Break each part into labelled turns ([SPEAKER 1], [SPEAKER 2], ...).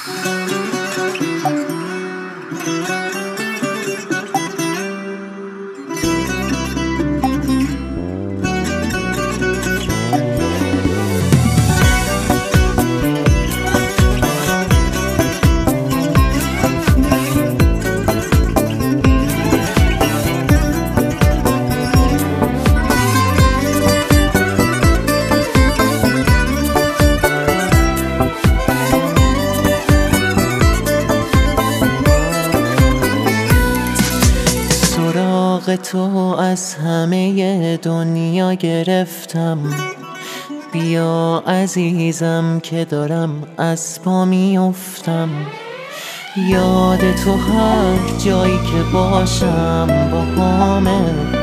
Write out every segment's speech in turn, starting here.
[SPEAKER 1] سراغ تو از همه دنیا گرفتم، بیا عزیزم که دارم از پا میافتم. یاد تو هر جایی که باشم با همه،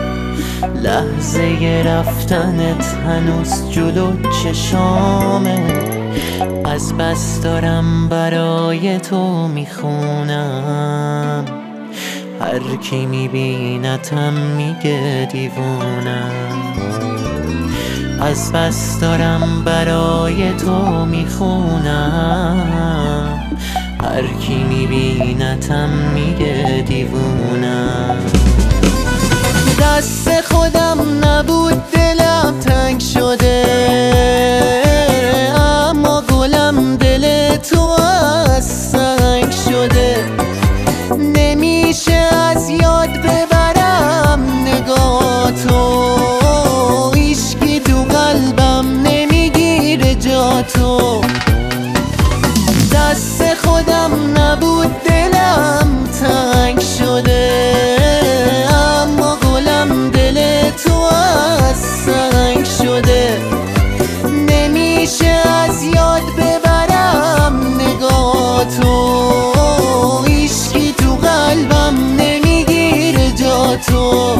[SPEAKER 1] لحظه رفتنت هنوز جلو چشامه. از بس دارم برای تو میخونم، هر کی میبینتم میگه دیوونم. از بس دارم برای تو میخونم، هر کی میبینتم میگه دیوونم. دست خودم نبود دلم تنگ شده، اما گلم دل تو از سنگ شده. نمیشه از یاد ببرم نگاهاتو، هیچکی تو قلبم نمیگیره جاتو. دست خودم نبود دلم تنگ شده، اما گلم دل تو از سنگ شده. نمیشه از یاد ببرم نگاهاتو، هیچکی تو قلبم نمیگیره جاتو.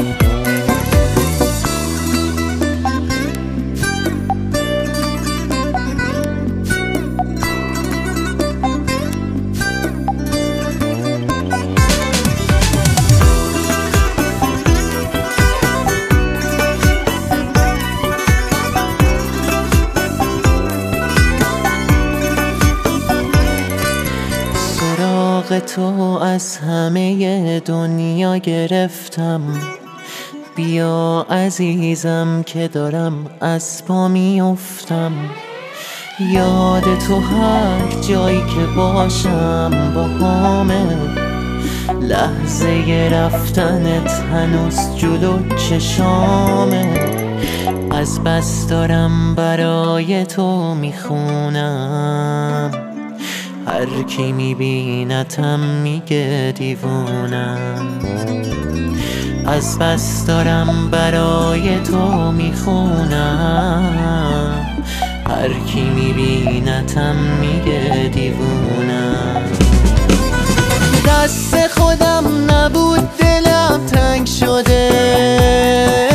[SPEAKER 1] سراغ تو از همه دنیا گرفتم، بیا عزیزم که دارم از پا میافتم. یاد تو هر جایی که باشم با همه، لحظه رفتنت هنوز جلو چشامه. از بس دارم برای تو میخونم، هر کی میبینتم میگه دیوونم. از بس دارم برای تو میخونم، هر کی میبینتم میگه دیوونم. دست خودم نبود دلم تنگ شده،